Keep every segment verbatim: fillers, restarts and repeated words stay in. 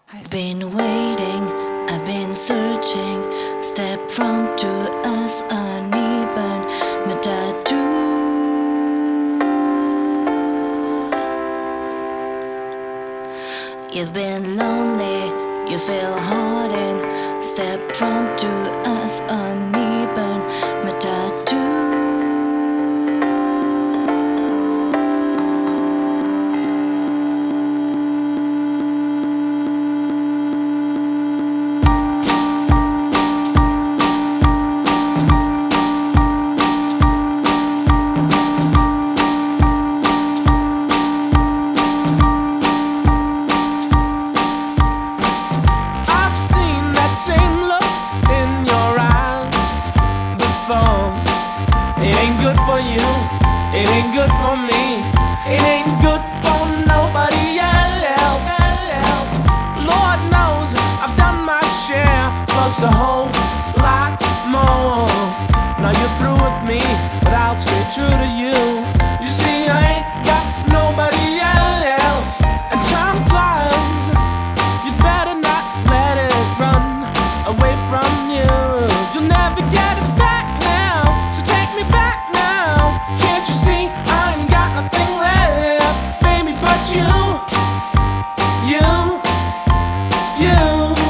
I've been waiting, I've been searching, step front to us uneven, matatu. You've been lonely, you feel hardened, step front to us uneven, matatu. It ain't good for you, it ain't good for me, it ain't good for nobody else. Lord knows I've done my share, plus a whole lot more. Now you're through with me, but I'll stay true to you. You see, I ain't got nobody else, and time flies. You better not let it run away from you. You'll never get it back now, so take me back now. Can't you see I ain't got nothing left, baby, but you, you, you.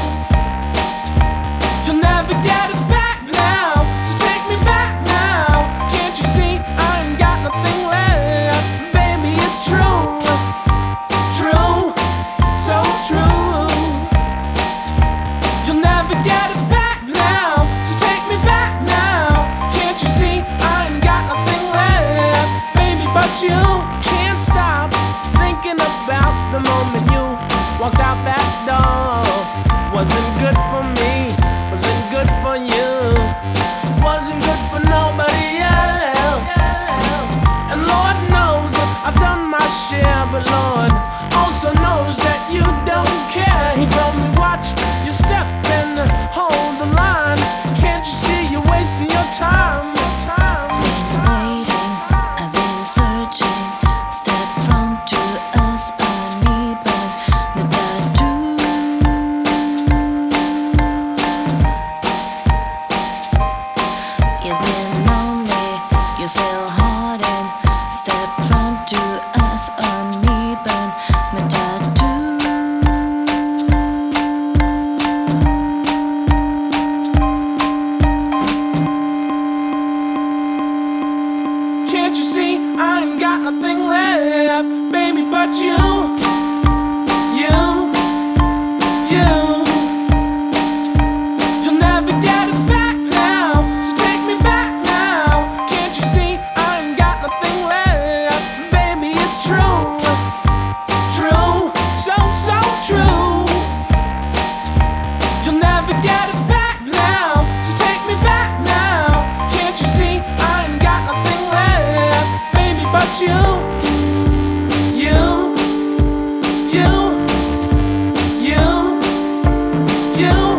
You'll never get it back now, so take me back now. Can't you see I ain't got nothing left, baby, it's true, true, so true. You'll never get it back now, so take me back now. Can't you see I ain't got nothing left, baby, but you can't stop thinking about the moment you walked out that door. Wasn't good for me, wasn't good for you, wasn't good for nobody else. And Lord knows I've done my share, but Lord also knows that you don't care. He told me watch your step and hold the line. Can't you see you're wasting your time? I've been waiting, I've been searching, step front to us uneven, matatu. You've been lonely, you feel hardened, step front to us uneven, matatu. Can't you see I ain't got nothing left, baby, but you, you, you. You'll never get it back now, so take me back now. Can't you see I ain't got nothing left, baby, it's true, true, so, so true. You'll never get it back now, so take me back now. Can't you see I ain't got nothing left, baby, but you, you, you, you, you.